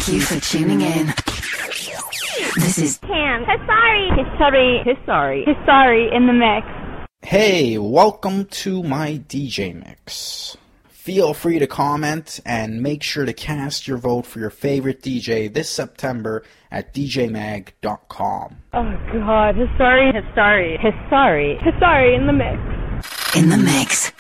you for tuning in. This is Cam. Hisari in the mix. Hey, welcome to my DJ mix. Feel free to comment and make sure to cast your vote for your favorite DJ this September at djmag.com. Oh God, Hisari in the mix. In the mix.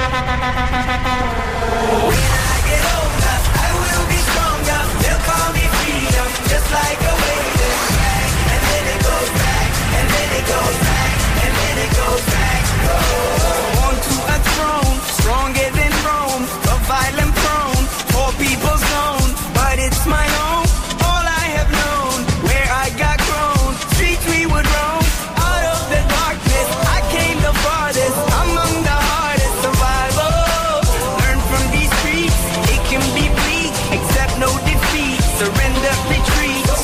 Like a wave, and then it goes back, and then it goes back, and then it goes back. Oh. Onto a throne, stronger than Rome, a violent prone, poor people's zone, but it's my own. All I have known, where I got grown, streets we would roam. Out of the darkness, I came the farthest, among the hardest survivors. Learn from these streets, it can be bleak, accept no defeat, surrender, retreat.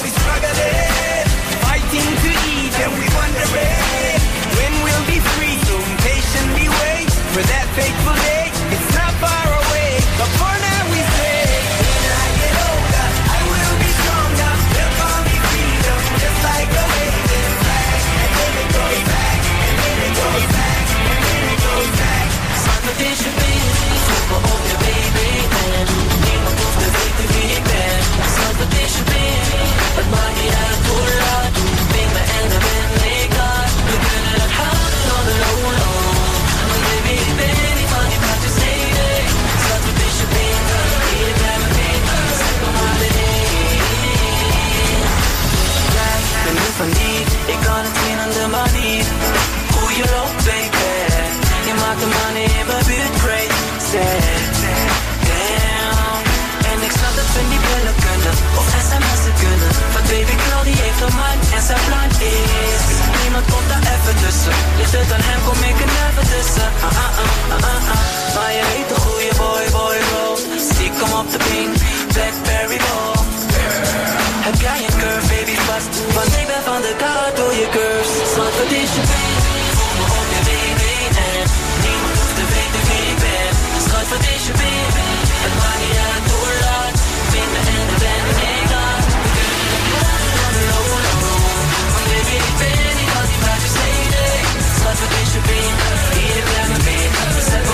Fighting to eat and we wondering when we'll be free. So patiently wait for that fateful day. It's not far away, but for now we say, when I get older, I will be stronger. They'll call me freedom, just like a waving flag. And then it goes back, and then it goes back, and then it goes back. Snart wat is je been, voel op je baby en niemand hoeft te weten wie ik ben. Snart wat is je been, het maakt niet uit hoe laat. Ping me en dan ben ik klaar. We kunnen het houden on the low low. Maar baby, ik ben niet van die praatjes, nee, nee. Snart wat is je been, hier bij me mee. Zeg me maar erin. Jij bent nu van die, ik kan het zien aan de manier. Hoe je loopt, baby. Je maakt de mannen in mijn buurt crazy. Damn. En ik snap dat we niet willen kunnen, of sms'en kunnen. Want baby girl die heeft een man en zijn plan is. Niemand komt daar even tussen. Ligt het aan hem, kom ik er never tussen. Maar je weet de goede boy, roll. Stiekem op de ping, Blackberry ball. Heb jij een curve, baby, vast? Want ik ben van de kaart door je curves. Zwart, wat is je been? Voel me op je baby en niemand hoeft te weten wie ik ben. Schat, wat is je been? Het maakt niet uit hoe laat. Vind me en dan ben ik klaar. We kunnen het praten aan de low low. Want baby, ik ben niet al die praatjes, nee, nee. Schat, wat is je been? Hier blijf me mee.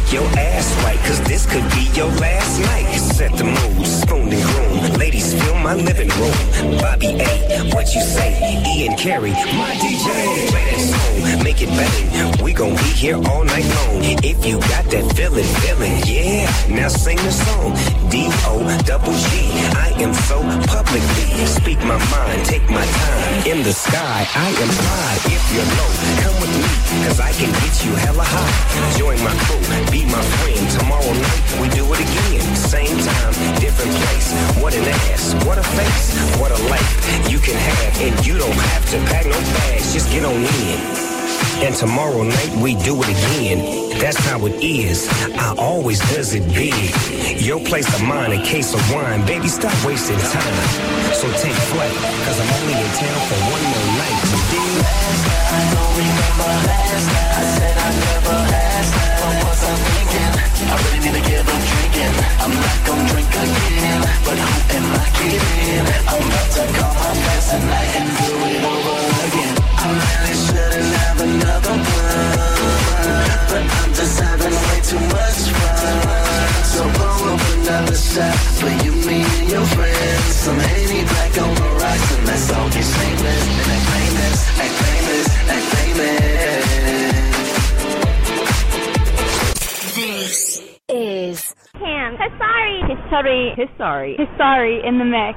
your ass right, cause this could be your last night. Set the mood, spoon and groom. Ladies, fill my living room. Bobby A, what you say? Ian Carey, my DJ. Play that song, make it bang. We gon' be here all night long. If you got that feeling, yeah. Now sing the song. D-O-double-G. I am so publicly. Speak my mind, take my time. In the sky, I am high. If you're low, come with me, cause I can get you hella high. Join my crew, be my friend. Tomorrow night, we do it again. Same time, different place. What an ass, what a face, what a life you can have. And you don't have to pack no bags, just get on in. And tomorrow night we do it again. That's how it is. I always does it big. Your place of mine, a case of wine. Baby, stop wasting time. So take flight, cause I'm only in town for one more night. You dig? Last night, I don't remember last night. I said I never asked that. What was I thinking? I really need to give up drinking. I'm not gonna drink again, but who am I kidding? I'm about to call my friends tonight and do it over again. I really shouldn't have another one, but I'm just having way too much fun. So roll up another shot for you, me, and your friends. Some Henny Black on the rocks, and let's all get shameless. And act famous, act famous, act famous. This is Cam. History in the mix.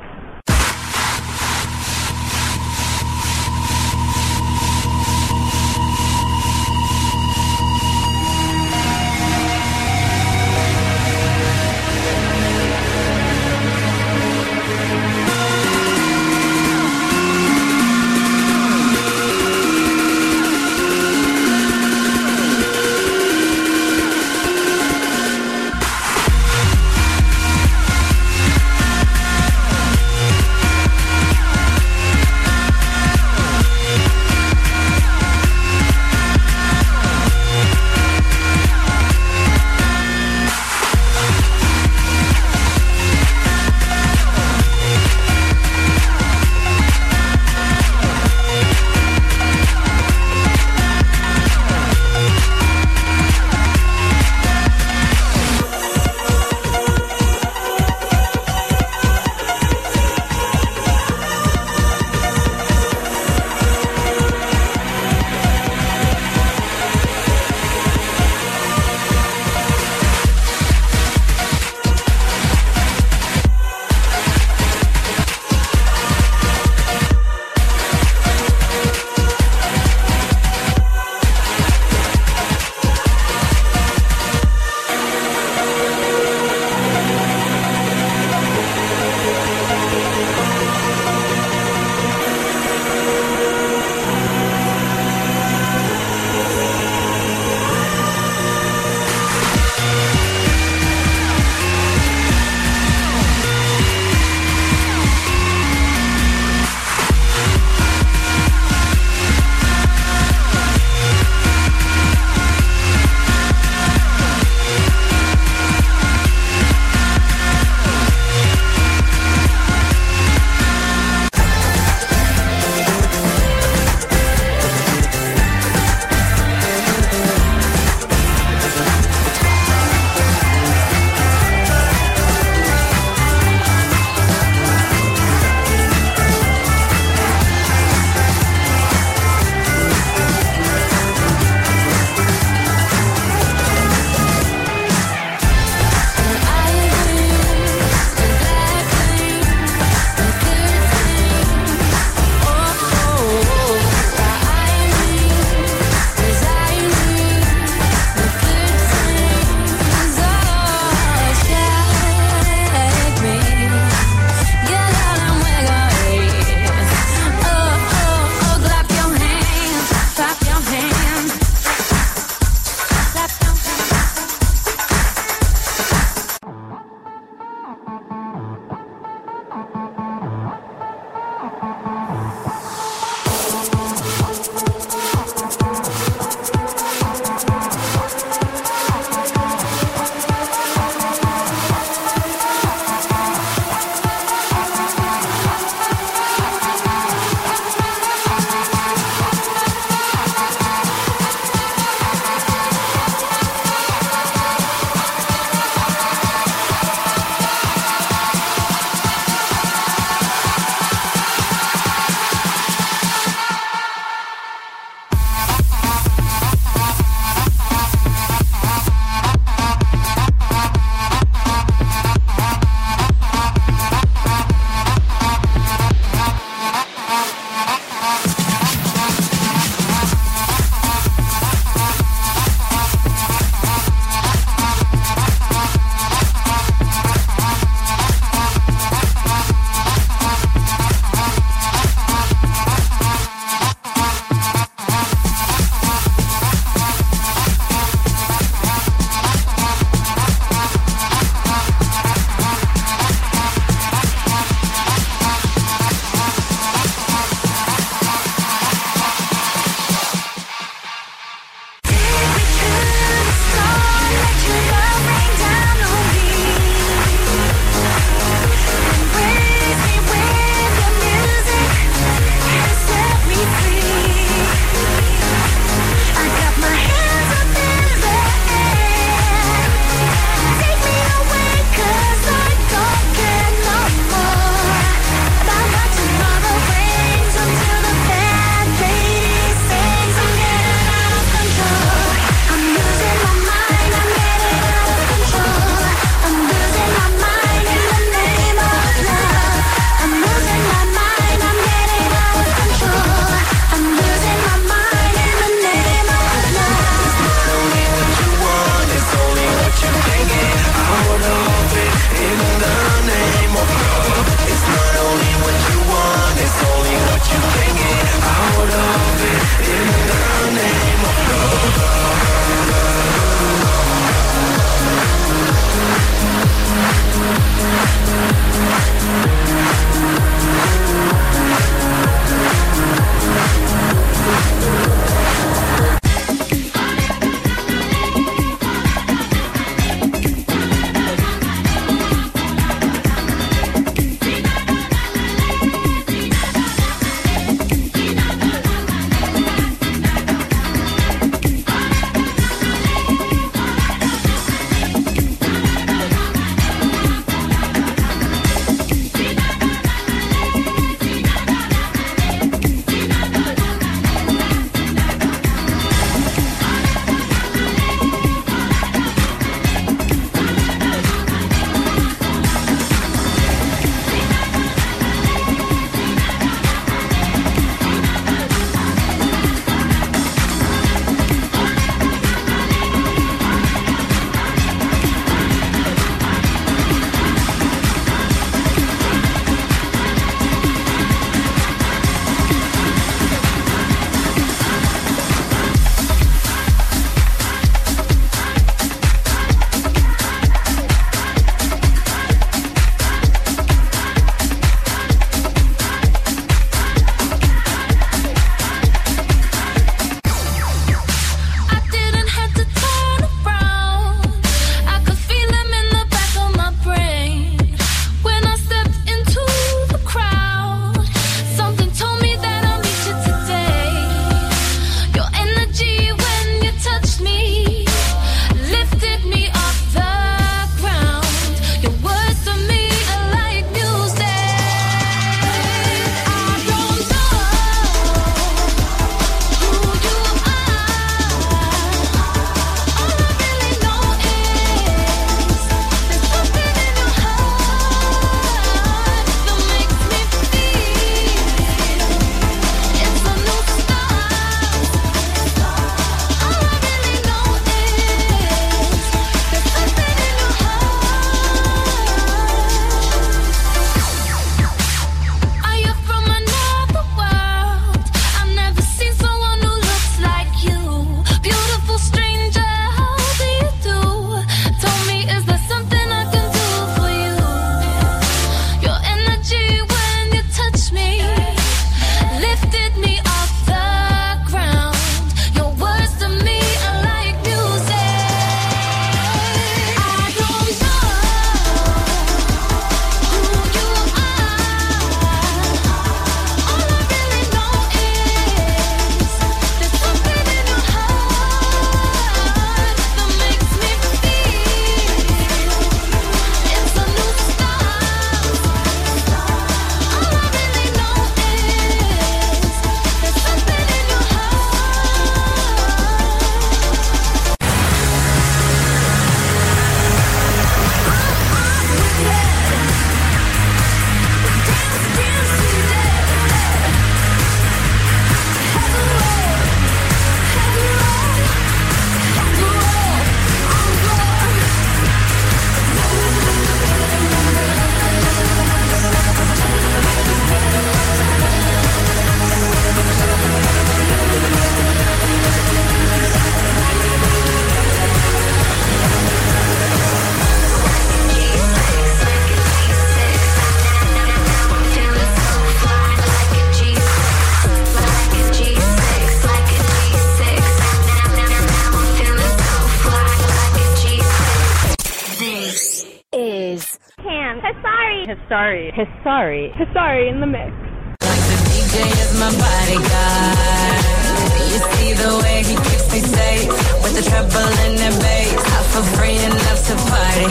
Hisari. Hisari. Hisari in the mix. The DJ is my bodyguard. You see the way he keeps me safe with the treble and the bass. Out for free enough to party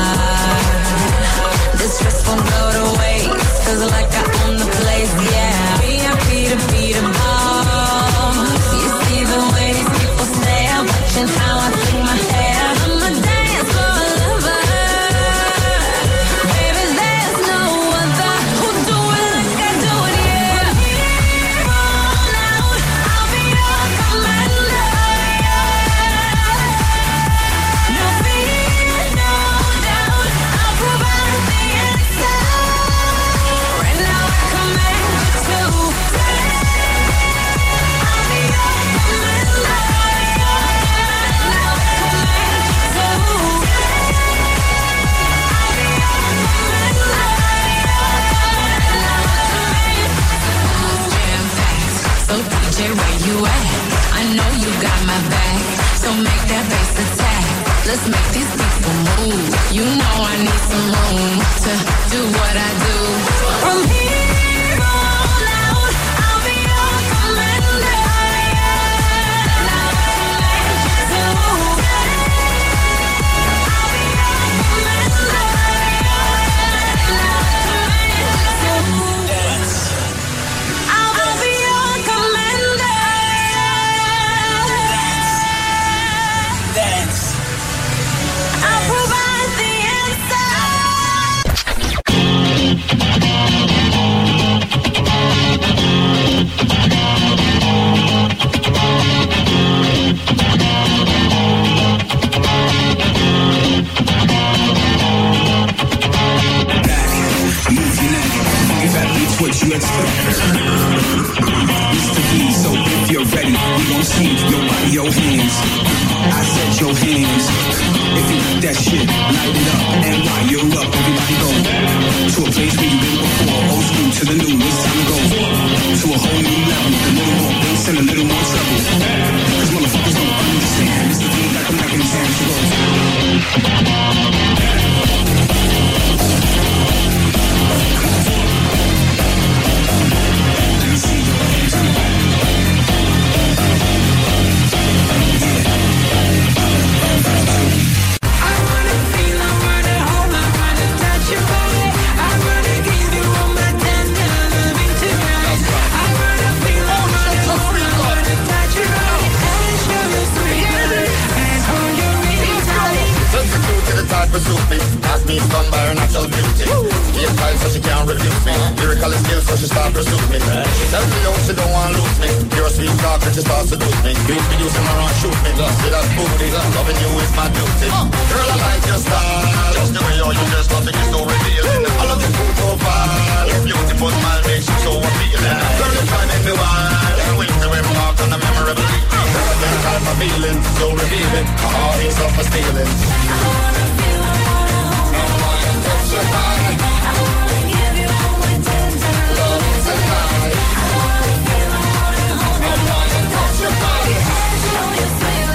hard. This stress won't go to waste. Feels like I own the place, yeah. VIP to beat 'em all. You see the way these people stare, watching how I fling my hair. I'm a dance floor lover. Baby, there's no other who do it like I do it, yeah. Roll out, I'll be your commander. No fear, no doubt, I'll provide the answer. Right now I command you to I'll be your commander. Now I command you to So DJ, where you at? I know you got my back. So make that bass attack. Let's make these people move. You know I need some room to do what I do. From here on out, I'll be your commander. Now I command you to I'll be your commander. Now I command you to I'll be your commander. I'll provide the answer. What you expect? It's the key, so if you're ready, we gon' see your body, your hands. I said your hands. If you like that shit, light it up. And while you're up, everybody go to a place where you've been before. Old school to the new, it's time to go to a whole new level. A little more bass and a little more trouble. Cause motherfuckers don't understand. It's the thing like I'm not gonna chance to go. Pursue me, ask me to come by her natural beauty. Be a child so she can't refuse me. Lyrical skills so she start pursue me. She tell me out she don't want to lose me. You're a sweet talker, she starts to seduce me. Beat me, using her on shoot me. See that booty, loving you is my duty. Girl, I like your style, just the way you dress, nothing is so revealing. I love your cool profile, your beautiful smile makes you so appealing. Girl, you try make me wild, and wait till we embark on a memorable evening. Girl, I can't hide my feelings, so revealing. My heart is up for stealing. I wanna give you all my tender love tonight. I wanna feel, I wanna touch your body. Show you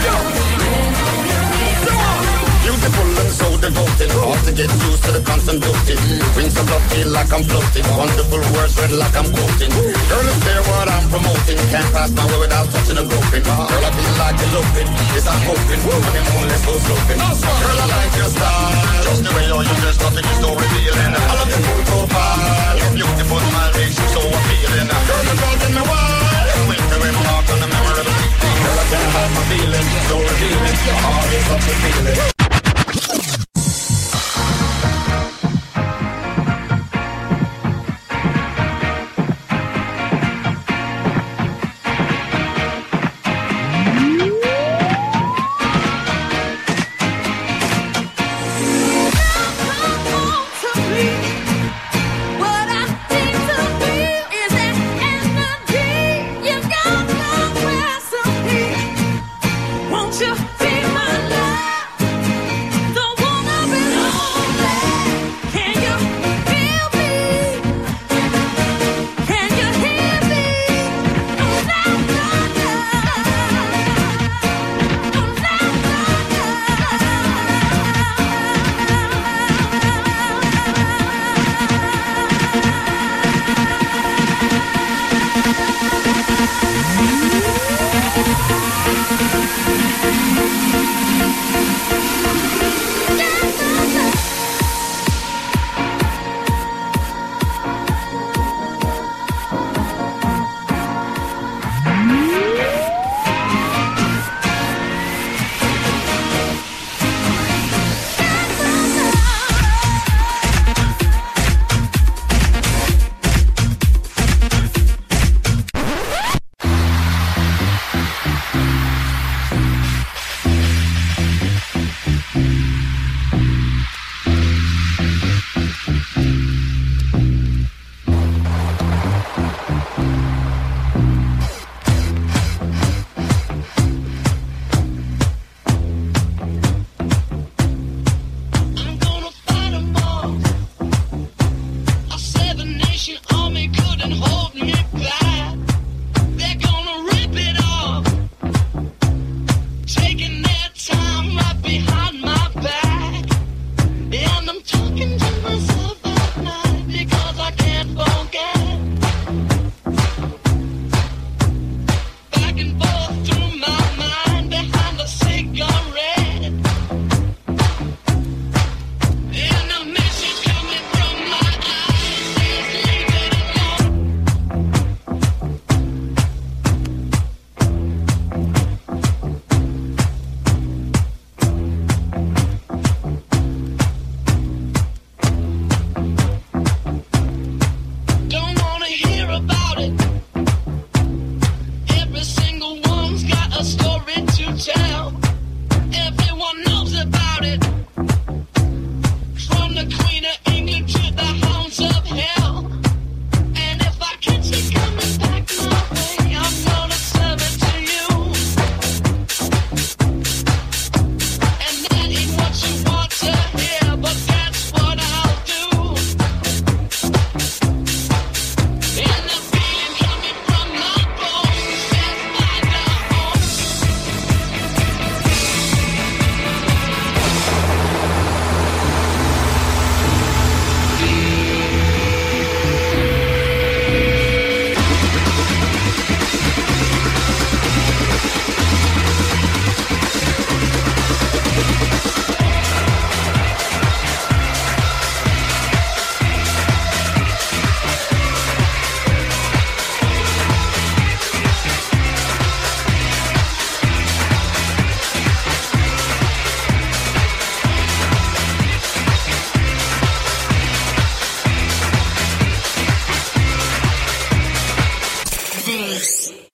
beautiful and so devoted. Hard to get used to the constant doting. Rings of love feel like I'm floating. Wonderful words read like I'm quoting. Girl, it's there what I'm promoting. Can't pass my way without touching a groping. Girl, I feel like eloping. Yes, I'm hoping. Honeymoon, let's go sloping. Girl, I like your style. Just the way you dress, nothing is so revealing. I love your full profile. Your beautiful smile makes you so appealing. Girl, you're driving me wild. Wait till we embark on a memorable evening. Girl, I can't hide my feelings. So revealing. Your heart is up to feeling. What I seem to feel is that energy.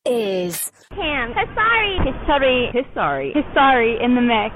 is Cam. Hisari. Hisari. Hisari. Hisari in the mix.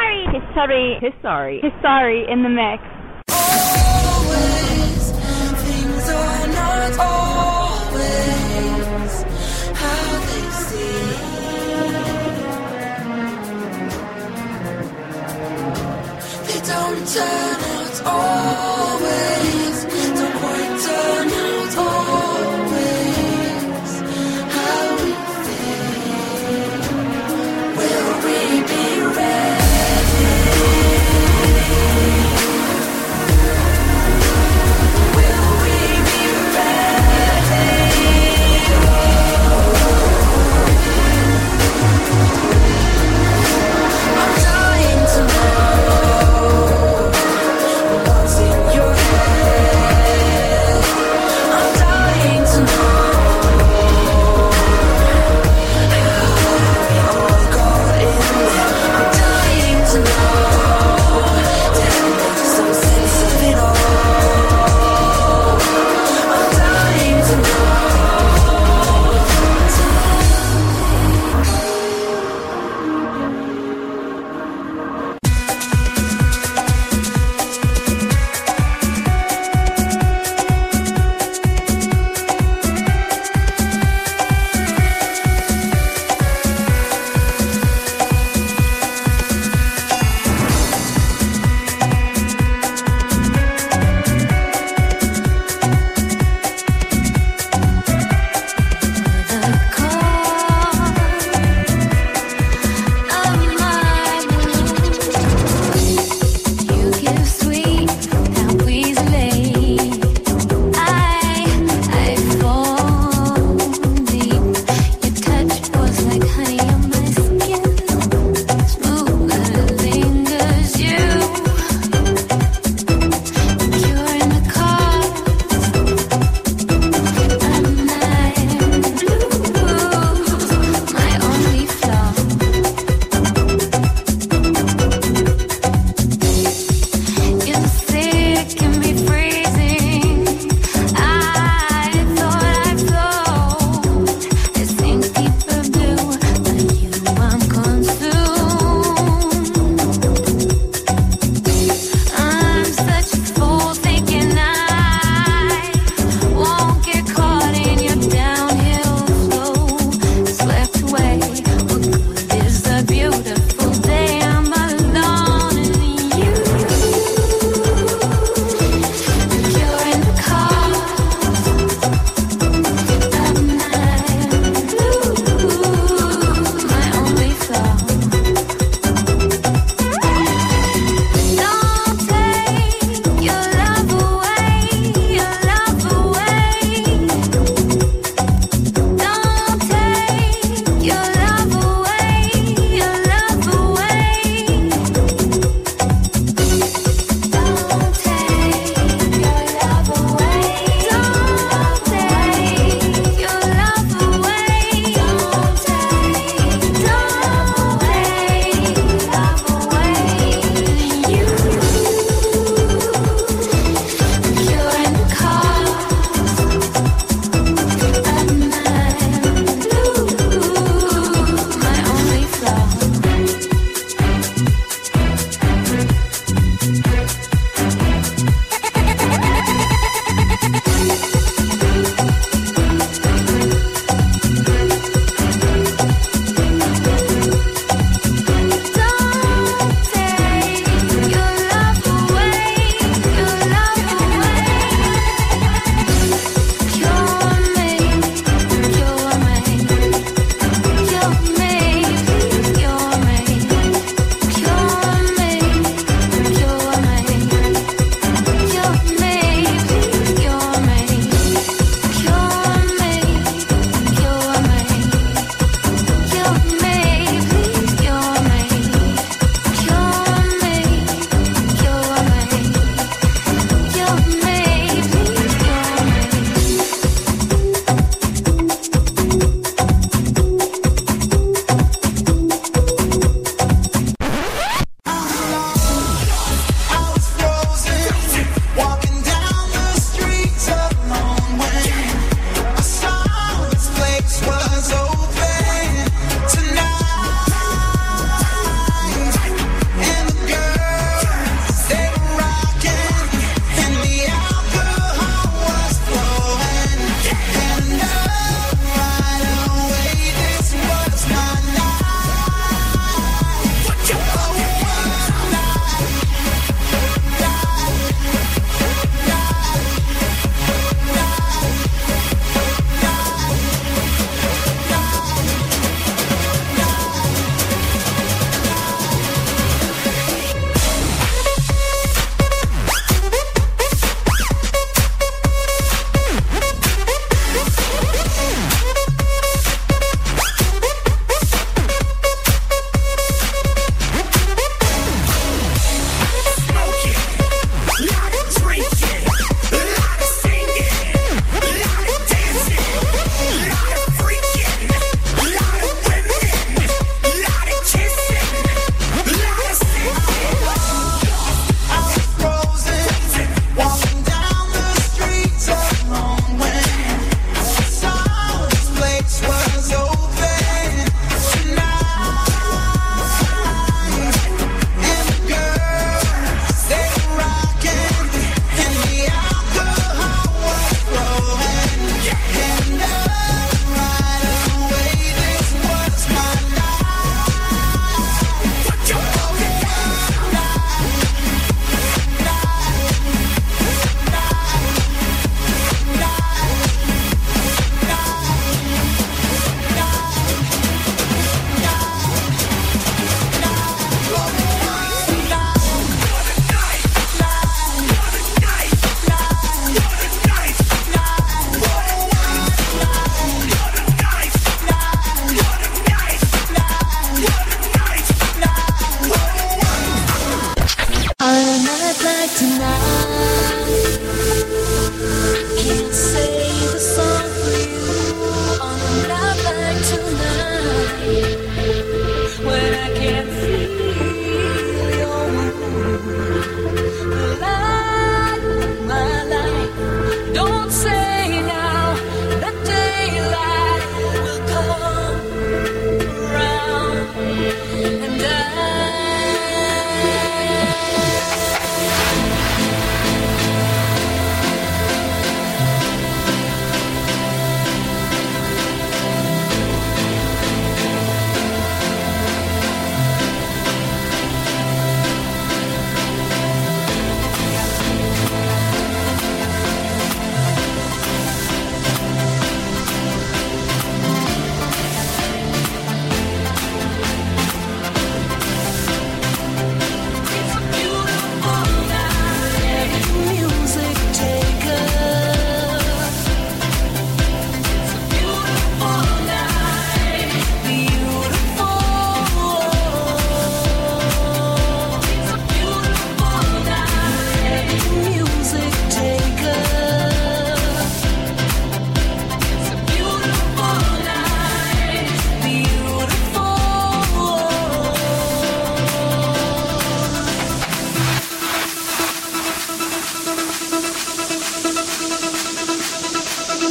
History in the mix. Always, things are not always how they seem. They don't turn out always, don't quite turn out always how we think. Will we be ready?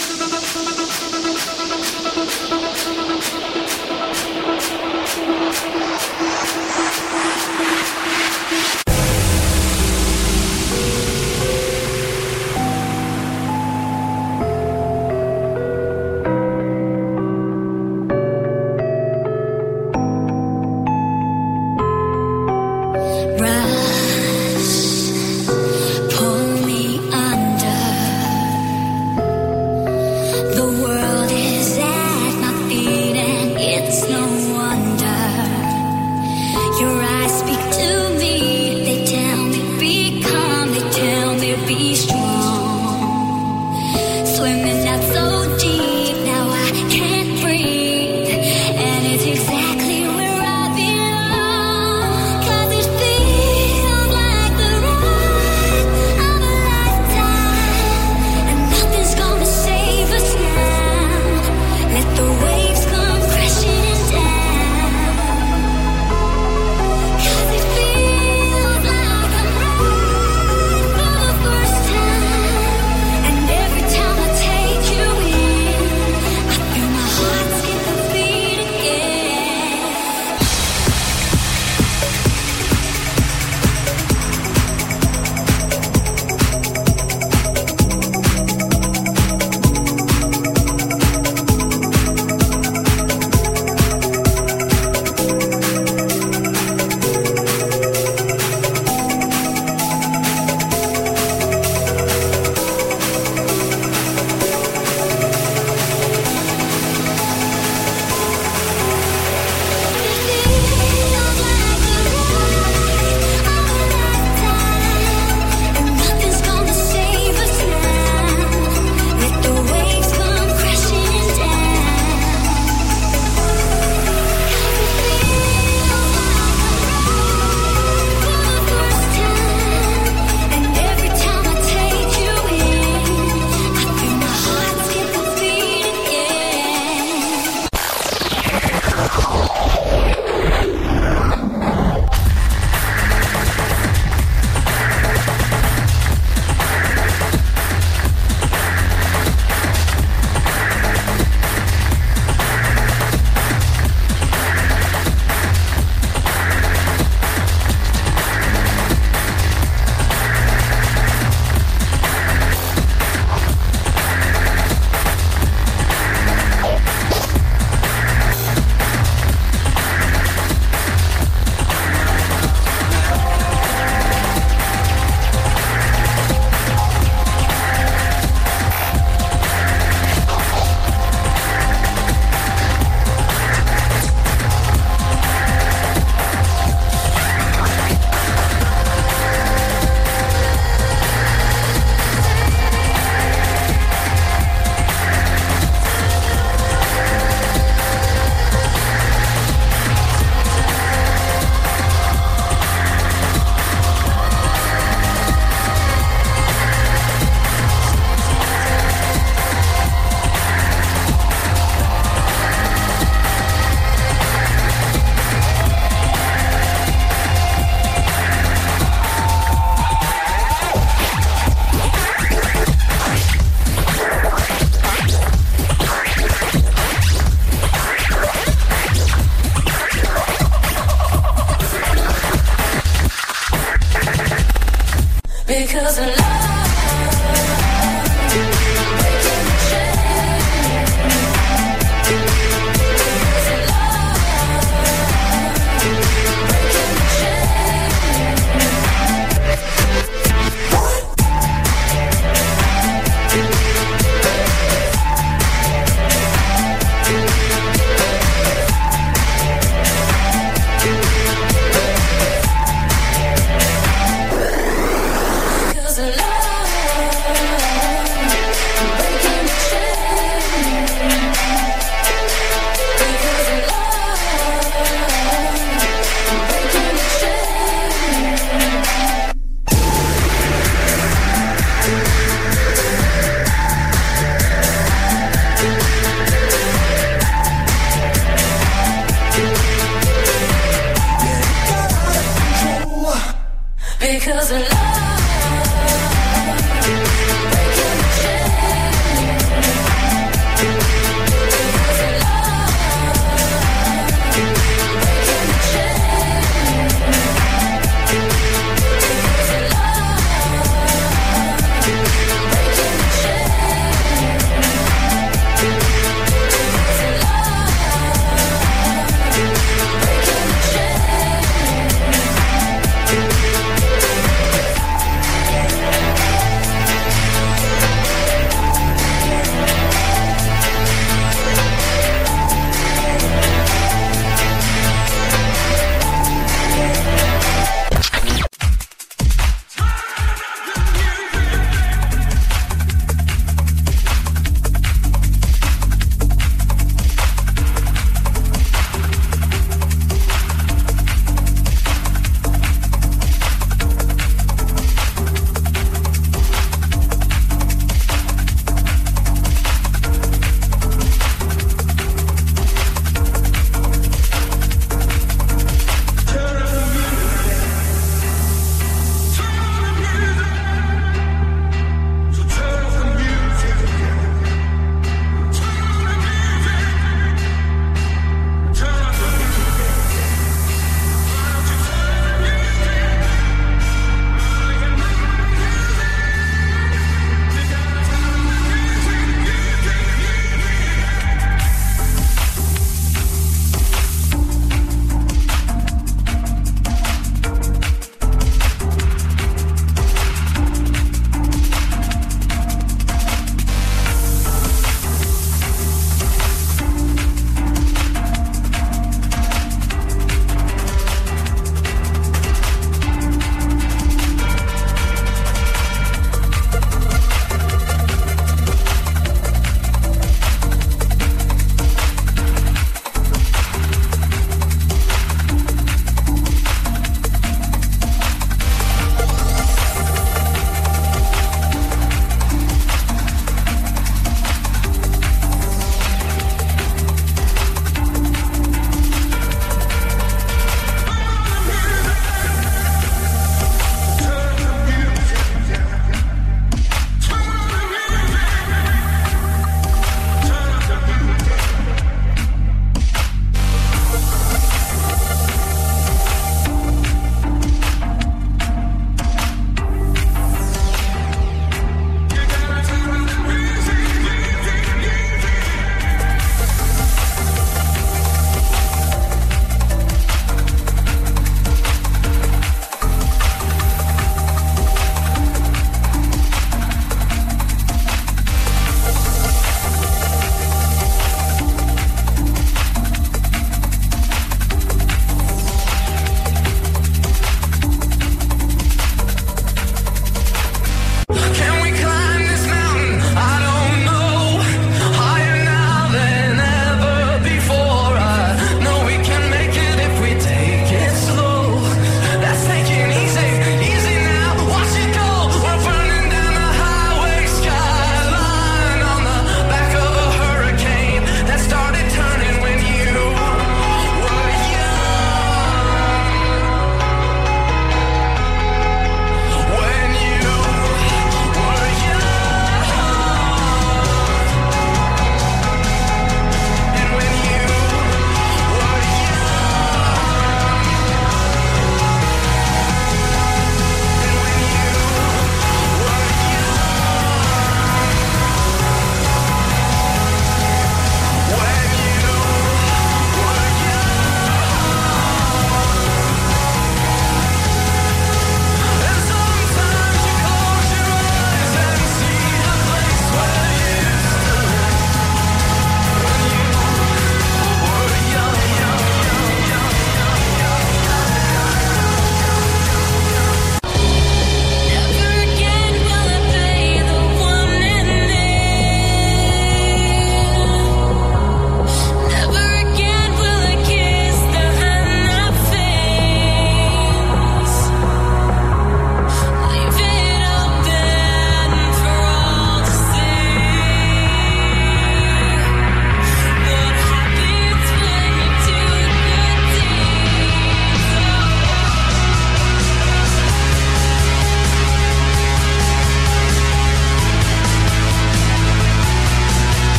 Because in love